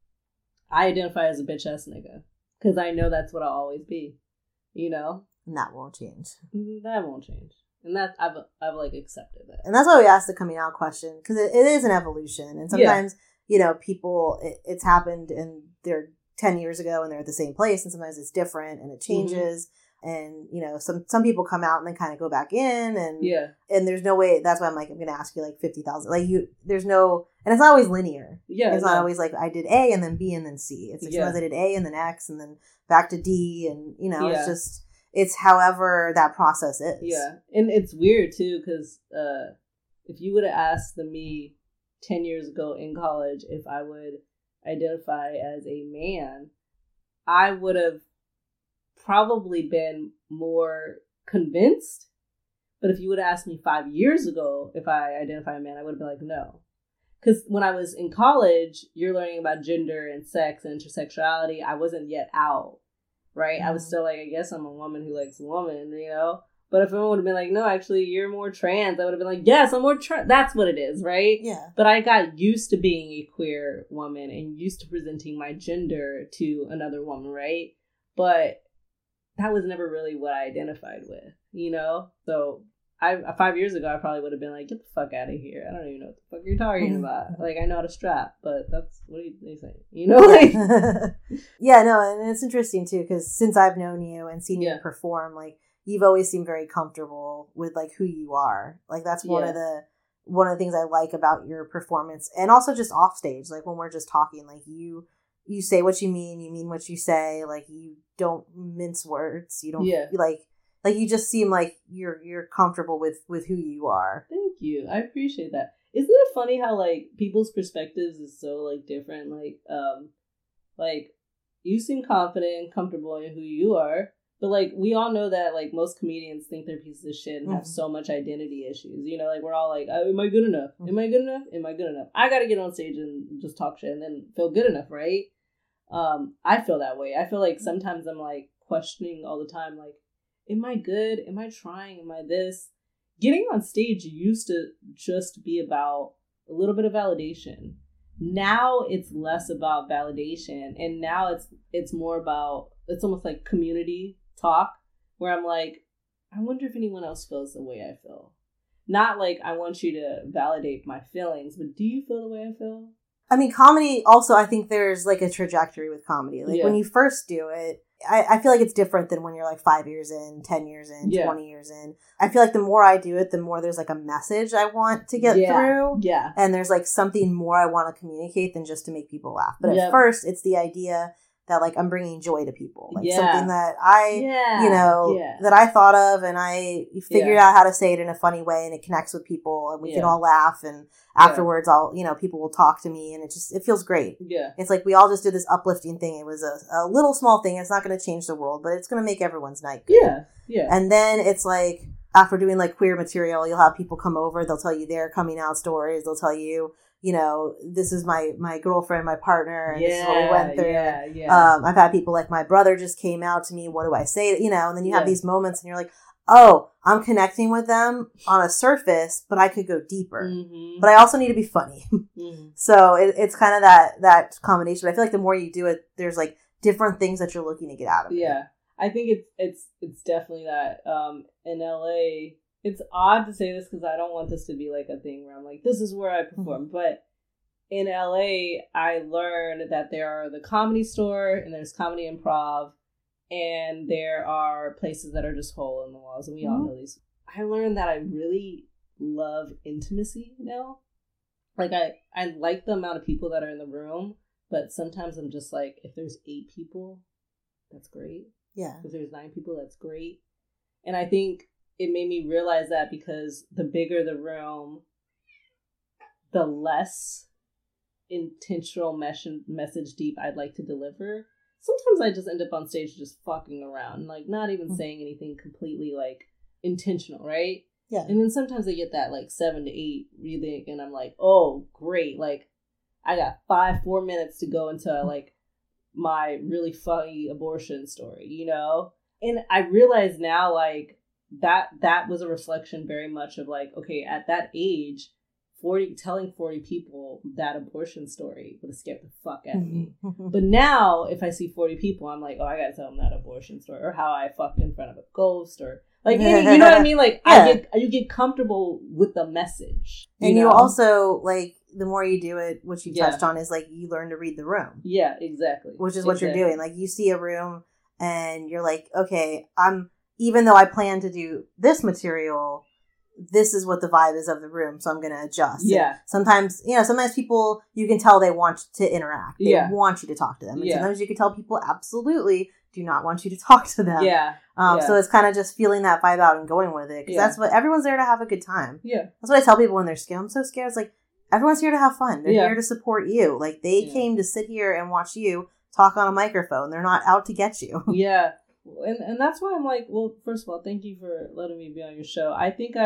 I identify as a bitch ass nigga because I know that's what I'll always be, you know? And that won't change. That won't change. And that I've like accepted that. And that's why we asked the coming out question, because it is an evolution. And sometimes, you know, people, it's happened and they're 10 years ago and they're at the same place, and sometimes it's different and it changes. Mm-hmm. And, you know, some people come out and then kind of go back in, and and there's no way. That's why I'm like, I'm going to ask you like 50,000. Like there's no, and it's not always linear. Yeah. It's not always like I did A and then B and then C. It's like sometimes I did A and then X and then back to D, and, you know, it's just, it's however that process is. Yeah. And it's weird too, because if you would have asked me 10 years ago in college if I would identify as a man, I would have probably been more convinced. But if you would have asked me 5 years ago if I identify a man, I would have been like, no. Because when I was in college, you're learning about gender and sex and intersexuality. I wasn't yet out, right? Mm-hmm. I was still like, I guess I'm a woman who likes a woman, you know? But if everyone would have been like, no, actually, you're more trans, I would have been like, yes, I'm more trans. That's what it is, right? Yeah. But I got used to being a queer woman and used to presenting my gender to another woman, right? But that was never really what I identified with, you know? So 5 years ago, I probably would have been like, get the fuck out of here. I don't even know what the fuck you're talking about. Like, I know how to strap, but that's, what do you think? You know? Like, yeah, no, and it's interesting too, because since I've known you and seen you perform, like, you've always seemed very comfortable with like who you are. Like, that's one of the things I like about your performance, and also just off stage, like when we're just talking, like you say what you mean what you say, like you don't mince words, you don't like you just seem like you're comfortable with who you are. Thank you. I appreciate that. Isn't it funny how like people's perspectives is so like different? Like you seem confident and comfortable in who you are, but like we all know that like most comedians think they're pieces of shit and have so much identity issues. You know, like we're all like, oh, am I good enough? Am I good enough? Am I good enough? I gotta get on stage and just talk shit and then feel good enough, right? I feel that way. I feel like sometimes I'm like questioning all the time, like, am I good? Am I trying? Am I this? Getting on stage used to just be about a little bit of validation. Now it's less about validation, and now it's more about, it's almost like community talk, where I'm like, I wonder if anyone else feels the way I feel. Not like I want you to validate my feelings, but do you feel the way I feel? I mean, comedy also, I think there's like a trajectory with comedy. Like when you first do it, I feel like it's different than when you're like 5 years in, 10 years in, 20 years in. I feel like the more I do it, the more there's like a message I want to get through. Yeah. And there's like something more I want to communicate than just to make people laugh. But at first, it's the idea that like I'm bringing joy to people, like something that that I thought of, and I figured out how to say it in a funny way, and it connects with people, and we can all laugh, and afterwards people will talk to me, and it feels great. Yeah. It's like we all just did this uplifting thing. It was a little small thing. It's not going to change the world, but it's going to make everyone's night good. Yeah. Yeah. And then it's like, after doing like queer material, you'll have people come over, they'll tell you their coming out stories, they'll tell you, you know, this is my girlfriend, my partner, and this is what we went through. I've had people like, my brother just came out to me, what do I say? You know, and then you have these moments and you're like, oh, I'm connecting with them on a surface, but I could go deeper. Mm-hmm. But I also need to be funny. Mm-hmm. So it's kind of that combination. But I feel like the more you do it, there's like different things that you're looking to get out of it. Yeah. I think it's definitely that. In LA, it's odd to say this because I don't want this to be like a thing where I'm like, this is where I perform. But in LA, I learned that there are the Comedy Store and there's Comedy Improv, and there are places that are just hole in the walls, and we all know these. I learned that I really love intimacy now. Like I like the amount of people that are in the room, but sometimes I'm just like, if there's 8 people, that's great. Yeah. If there's 9 people, that's great. And I think it made me realize that because the bigger the room, the less intentional message deep I'd like to deliver. Sometimes I just end up on stage just fucking around, like not even saying anything completely like intentional, right? Yeah. And then sometimes I get that like 7 to 8 reading, and I'm like, oh, great. Like I got 4 minutes to go into like my really funny abortion story, you know? And I realize now like that was a reflection very much of like, okay, at that age, telling 40 people that abortion story would have scared the fuck out of me. But now if I see 40 people, I'm like, oh, I gotta tell them that abortion story, or how I fucked in front of a ghost, or like, you know what I mean? Like, yeah. You get comfortable with the message. And know? you also, like, the more you do it, which you touched on, is like, you learn to read the room. Yeah, exactly. Which is what you're doing. Like, you see a room and you're like, okay, even though I plan to do this material, this is what the vibe is of the room, so I'm going to adjust. Yeah. And sometimes people, you can tell they want to interact. They want you to talk to them. And sometimes you can tell people absolutely do not want you to talk to them. Yeah. So it's kind of just feeling that vibe out and going with it. Because that's what, everyone's there to have a good time. Yeah. That's what I tell people when they're scared. I'm so scared. It's like, everyone's here to have fun. They're here to support you. Like, they came to sit here and watch you talk on a microphone. They're not out to get you. Yeah. And that's why I'm like, well, first of all, thank you for letting me be on your show. I think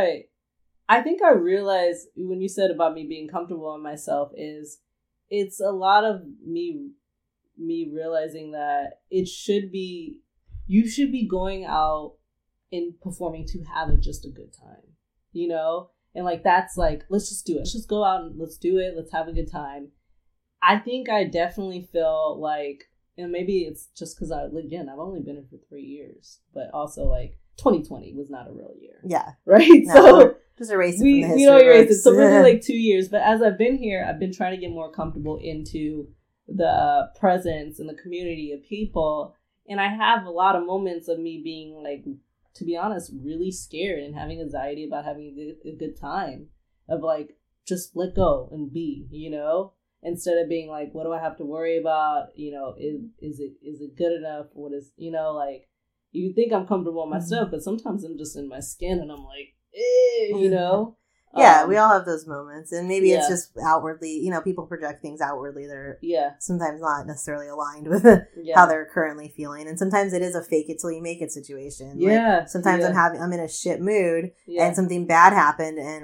I realized when you said about me being comfortable in myself is it's a lot of me realizing that you should be going out and performing to have just a good time, you know? And like, that's like, let's just do it. Let's just go out and let's do it. Let's have a good time. I think I definitely feel like, and maybe it's just because I've only been here for 3 years, but also like 2020 was not a real year. Yeah. Right? No, so just erase it from the history. Erase it. So maybe like 2 years. But as I've been here, I've been trying to get more comfortable into the presence and the community of people. And I have a lot of moments of me being like, to be honest, really scared and having anxiety about having a good time, of like, just let go and be, you know? Instead of being like, what do I have to worry about? You know, is it good enough? What is, you know, like, you think I'm comfortable in myself, but sometimes I'm just in my skin and I'm like, you know? Yeah, we all have those moments. And maybe it's just outwardly, you know, people project things outwardly that are sometimes not necessarily aligned with how they're currently feeling. And sometimes it is a fake it till you make it situation. Yeah. Like, sometimes I'm in a shit mood and something bad happened, and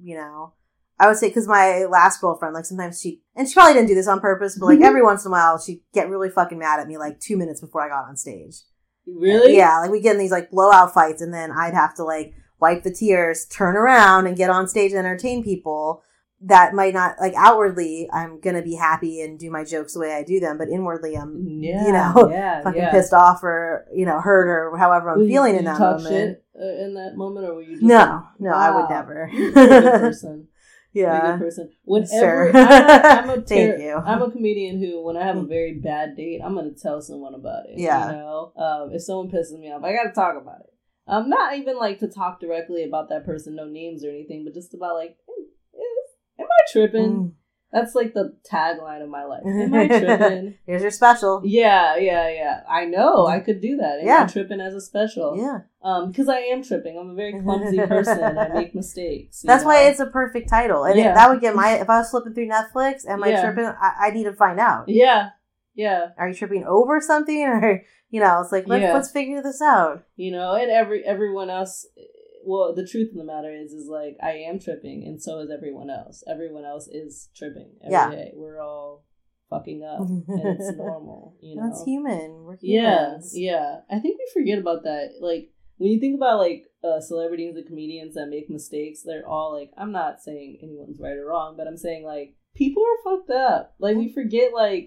I would say, because my last girlfriend, like, sometimes she probably didn't do this on purpose, but like every once in a while she'd get really fucking mad at me like 2 minutes before I got on stage. Really? Yeah, like we get in these like blowout fights, and then I'd have to like wipe the tears, turn around, and get on stage and entertain people that might not, like, outwardly I'm gonna be happy and do my jokes the way I do them, but inwardly I'm fucking pissed off, or hurt, or however I'm feeling in that moment. Shit in that moment, or were you just no, I would never. You're a good person. Yeah. You're a good person. Whenever sure. Thank you. I'm a comedian who, when I have a very bad date, I'm going to tell someone about it. Yeah. You know? If someone pisses me off, I got to talk about it. Not even like to talk directly about that person, no names or anything, but just about like, am I tripping? That's like the tagline of my life. Am I tripping? Here's your special. Yeah. I know. I could do that. Am I tripping as a special? Yeah. Because I am tripping. I'm a very clumsy person. I make mistakes. That's why it's a perfect title. And that would get if I was flipping through Netflix, am I tripping? I need to find out. Yeah. Are you tripping over something? Or, it's like, let's figure this out. And everyone else... Well, the truth of the matter is like, I am tripping, and so is everyone else. Everyone else is tripping every day. We're all fucking up, and it's normal, That's human. We're humans. Yeah. I think we forget about that. Like, when you think about, like, celebrities and comedians that make mistakes, they're all, like, I'm not saying anyone's right or wrong, but I'm saying, like, people are fucked up. Like, we forget, like,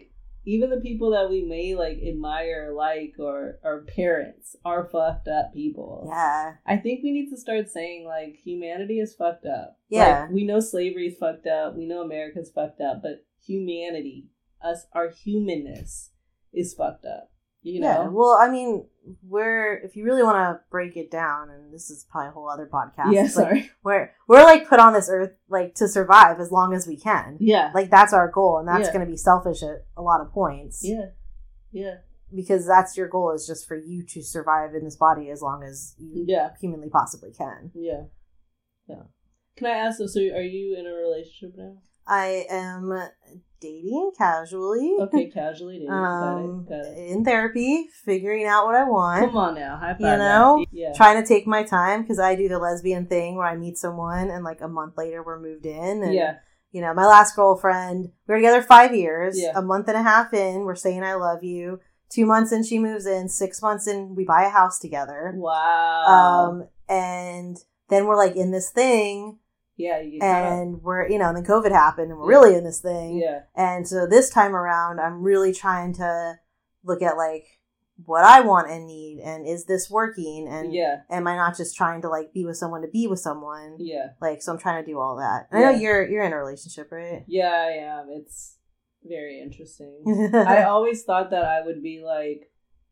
even the people that we may like admire, like, or our parents are fucked up people. Yeah. I think we need to start saying like humanity is fucked up. Yeah. Like, we know slavery is fucked up. We know America's fucked up, but humanity, our humanness is fucked up. You know? Yeah. Well, I mean, if you really want to break it down, and this is probably a whole other podcast. Yeah, sorry. We're like put on this earth like to survive as long as we can. Yeah. Like that's our goal, and that's Yeah. going to be selfish at a lot of points. Yeah. Yeah. Because that's your goal, is just for you to survive in this body as long as you humanly possibly can. Yeah. Yeah. Can I ask, so are you in a relationship now? I am dating casually. Okay, casually dating. Got it. In therapy, figuring out what I want. Come on now, high five. You know? That. Yeah. Trying to take my time, because I do the lesbian thing where I meet someone and like a month later we're moved in. And, yeah. You know, my last girlfriend, we were together 5 years. Yeah. A month and a half in, we're saying I love you. 2 months in, she moves in. 6 months in, we buy a house together. Wow. And then we're like in this thing. Yeah. And we're, you know, and then COVID happened and we're really in this thing. Yeah. And so this time around, I'm really trying to look at like what I want and need, and is this working? And am I not just trying to like be with someone to be with someone? Yeah. Like, so I'm trying to do all that. And I know you're in a relationship, right? Yeah, I am. It's very interesting. I always thought that I would be like,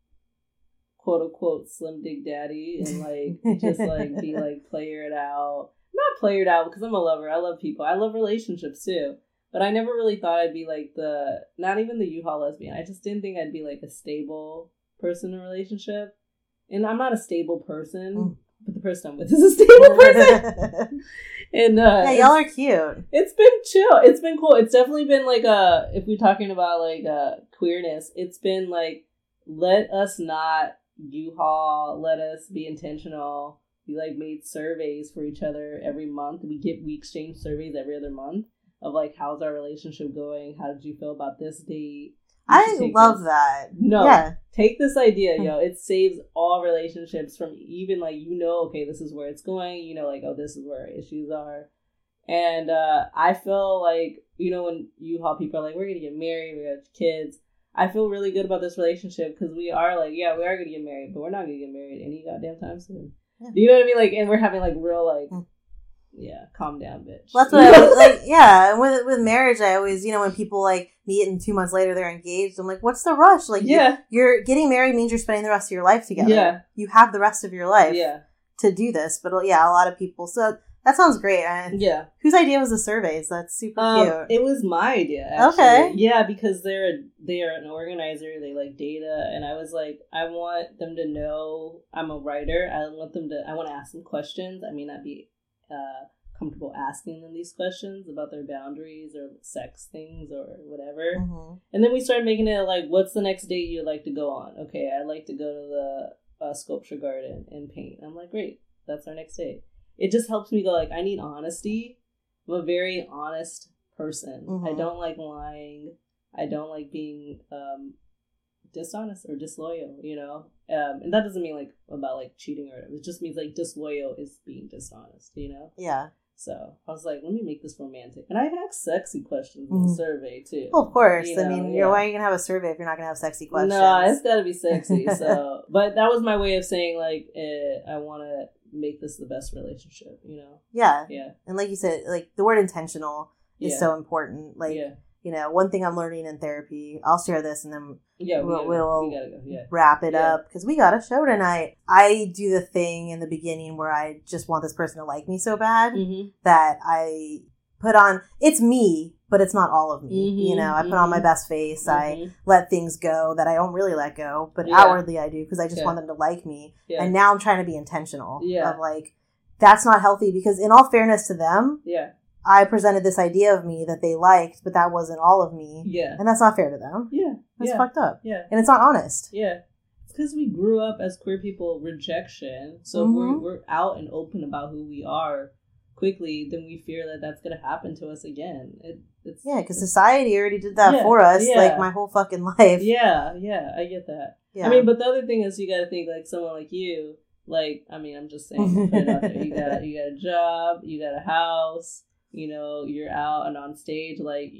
quote unquote, slim dick daddy, and like just like be like player it out. Not player it out, because I'm a lover. I love people. I love relationships too. But I never really thought I'd be like not even the U-Haul lesbian. I just didn't think I'd be like a stable person in a relationship. And I'm not a stable person, but the person I'm with is a stable person. And yeah, y'all are cute. It's been chill. It's been cool. It's definitely been like if we're talking about like queerness, it's been like, let us not U-Haul, let us be intentional. We like made surveys for each other every month. We exchange surveys every other month of like, how's our relationship going? How did you feel about this date? I love that. No, take this idea, yo. It saves all relationships from even like, you know, okay, this is where it's going. You know, like, oh, this is where our issues are. And I feel like, you know, when U-Haul people are like, we're gonna get married, we got kids. I feel really good about this relationship, because we are like, we are gonna get married, but we're not gonna get married any goddamn time soon. Yeah. Do you know what I mean? Like, and we're having like real like, calm down, bitch. Well, that's what I was like. Yeah, with marriage, I always, you know, when people like meet and 2 months later they're engaged, I'm like, what's the rush? Like, you're getting married means you're spending the rest of your life together. Yeah, you have the rest of your life. To do this, but a lot of people. So that sounds great. Whose idea was the surveys? That's super cute. It was my idea, actually. Okay. Yeah, because they are an organizer. They like data, and I was like, I want them to know I'm a writer. I want to ask them questions. I may not be comfortable asking them these questions about their boundaries or sex things or whatever. Mm-hmm. And then we started making it like, what's the next date you'd like to go on? Okay, I'd like to go to the sculpture garden and paint. I'm like, great, that's our next date. It just helps me go like, I need honesty. I'm a very honest person. Mm-hmm. I don't like lying. I don't like being dishonest or disloyal, you know? And that doesn't mean like about like cheating or whatever. It just means like disloyal is being dishonest, you know? Yeah. So I was like, let me make this romantic. And I asked sexy questions in the survey too. Well, of course. You know, I mean, why are you going to have a survey if you're not going to have sexy questions? No, it's got to be sexy. So, but that was my way of saying like, I want to make this the best relationship, you know? Yeah. Yeah. And like you said, like the word intentional is so important. Like, you know, one thing I'm learning in therapy, I'll share this and then we'll go. Wrap it up, because we got a show tonight. I do the thing in the beginning where I just want this person to like me so bad that I put on, it's me, but it's not all of me. You know, I put on my best face. I let things go that I don't really let go, but outwardly I do, because I just want them to like me. And now I'm trying to be intentional of like, that's not healthy, because in all fairness to them, I presented this idea of me that they liked, but that wasn't all of me. Yeah. And that's not fair to them. Yeah. That's fucked up. Yeah. And it's not honest. Yeah. It's because we grew up as queer people, rejection. So if we're out and open about who we are quickly, then we fear that that's going to happen to us again. Because society already did that for us, like my whole fucking life. Yeah. Yeah. I get that. Yeah. I mean, but the other thing is, you got to think like someone like you, like, I mean, I'm just saying, put it out there. You got a job, you got a house. You know, you're out and on stage, like,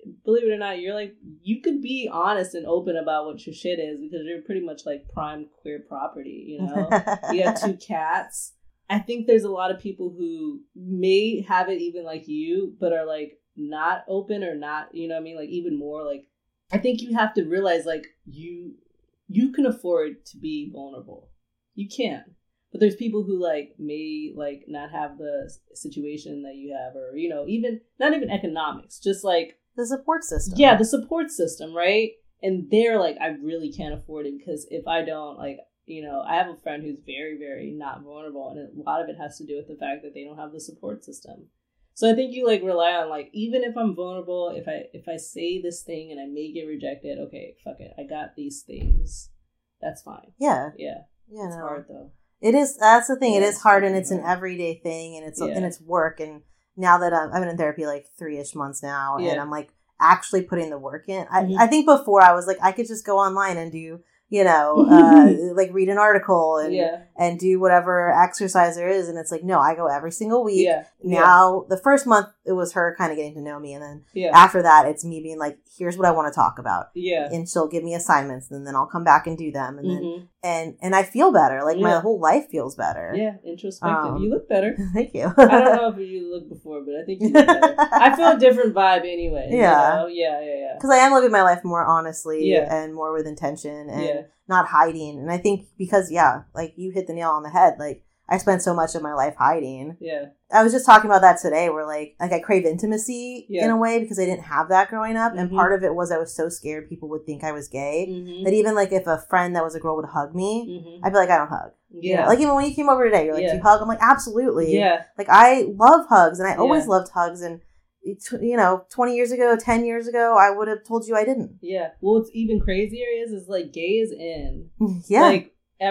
believe it or not, you're like, you could be honest and open about what your shit is because you're pretty much like prime queer property, you know? You have 2 cats. I think there's a lot of people who may have it even like you, but are like not open or not, you know what I mean? Like even more like, I think you have to realize like you can afford to be vulnerable. You can. But there's people who like may like not have the situation that you have, or, you know, even not even economics, just like the support system. Yeah, the support system, right? And they're like, I really can't afford it because if I don't, like, you know, I have a friend who's very, very not vulnerable, and a lot of it has to do with the fact that they don't have the support system. So I think you like rely on like, even if I'm vulnerable, if I say this thing and I may get rejected, okay, fuck it, I got these things, that's fine. Yeah. It's hard though. It is. That's the thing. Yeah, it is hard, and it's hard. an everyday thing, and it's work. And now that I've been in therapy like 3-ish months now, and I'm like actually putting the work in. I think before I was like, I could just go online and do, you know, like read an article and do whatever exercise there is. And it's like, no, I go every single week. Now, the first month, it was her kind of getting to know me. And then after that, it's me being like, here's what I want to talk about. And she'll give me assignments, and then I'll come back and do them. And then, and I feel better. Like my whole life feels better. Yeah, introspective. You look better. Thank you. I don't know if you looked before, but I think you look better. I feel a different vibe anyway. Yeah. You know? Yeah. Because I am living my life more honestly and more with intention and not hiding. And I think because, like you hit the nail on the head, like I spent so much of my life hiding. Yeah. I was just talking about that today where like I crave intimacy in a way because I didn't have that growing up. And part of it was I was so scared people would think I was gay that even like if a friend that was a girl would hug me, I'd be like, I don't hug. Yeah. You know? Like even when you came over today, you're like, do you hug? I'm like, absolutely. Yeah. Like I love hugs, and I always loved hugs. And, you know, 20 years ago, 10 years ago, I would have told you I didn't. Yeah. Well, what's even crazier is like gay is in. Yeah. Like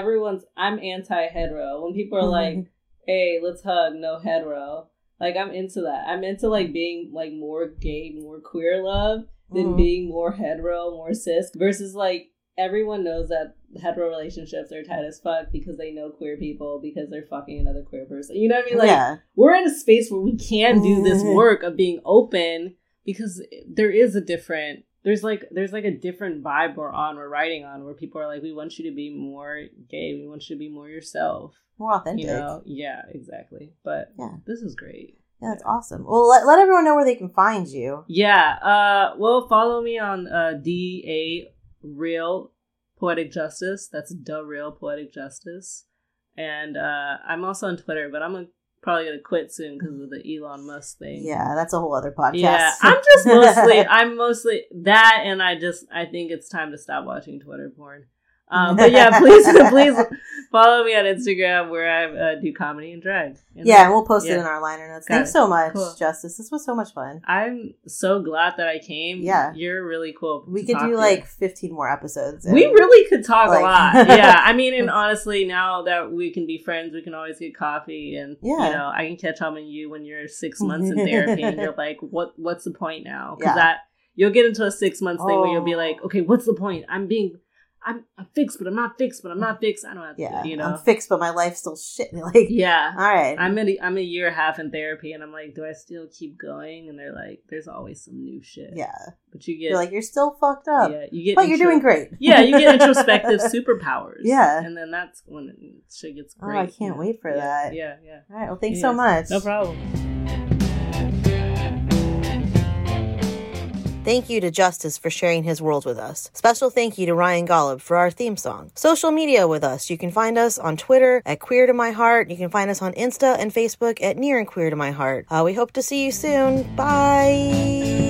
I'm anti-hetero. When people are like, hey, let's hug, no hetero. Like, I'm into that. I'm into, like, being, like, more gay, more queer love than being more hetero, more cis. Versus, like, everyone knows that hetero relationships are tight as fuck because they know queer people because they're fucking another queer person. You know what I mean? Like, we're in a space where we can do this work of being open because there is a different... There's like a different vibe we're riding on, where people are like, we want you to be more gay, we want you to be more yourself, more authentic. You know? Yeah, exactly. But this is great. Yeah, that's awesome. Well, let everyone know where they can find you. Yeah. Well, follow me on DA Real Poetic Justice. That's Da Real Poetic Justice, and I'm also on Twitter, but I'm probably gonna quit soon because of the Elon Musk thing. Yeah, that's a whole other podcast. Yeah, I'm mostly that, and I think it's time to stop watching Twitter porn. But yeah, please follow me on Instagram where I do comedy and drag. And we'll post it in our liner notes. Thanks so much, Justice. This was so much fun. I'm so glad that I came. Yeah, you're really cool. We could do like 15 more episodes. We really could talk a lot. Yeah, I mean, and honestly, now that we can be friends, we can always get coffee, and you know, I can catch up on you when you're 6 months in therapy, and you're like, what's the point now? Because you'll get into a 6 months thing where you'll be like, okay, what's the point? I'm fixed, but I'm not fixed, but I'm not fixed. I don't have to, you know. I'm fixed, but my life's still shit. Like, all right. I'm a year and a half in therapy, and I'm like, do I still keep going? And they're like, there's always some new shit. Yeah. But you're like, you're still fucked up. Yeah. But you're doing great. Yeah, you get introspective superpowers. Yeah. And then that's when shit gets great. Oh, I can't wait for that. Yeah. All right. Well, thanks so much. No problem. Thank you to Justice for sharing his world with us. Special thank you to Ryan Golub for our theme song. Social media with us. You can find us on Twitter at Queer to My Heart. You can find us on Insta and Facebook at Near and Queer to My Heart. We hope to see you soon. Bye.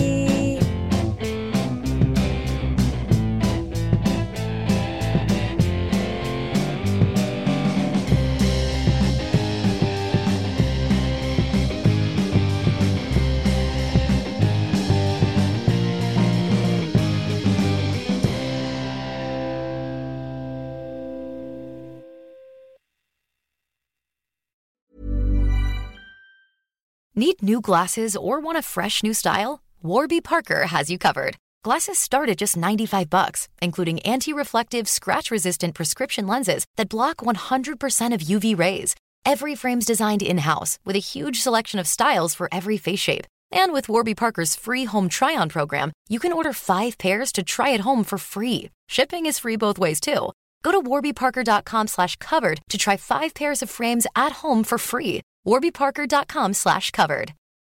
Need new glasses or want a fresh new style? Warby Parker has you covered. Glasses start at just $95, including anti-reflective, scratch-resistant prescription lenses that block 100% of UV rays. Every frame's designed in-house with a huge selection of styles for every face shape. And with Warby Parker's free home try-on program, you can order 5 pairs to try at home for free. Shipping is free both ways, too. Go to warbyparker.com/covered to try 5 pairs of frames at home for free. warbyparker.com/covered.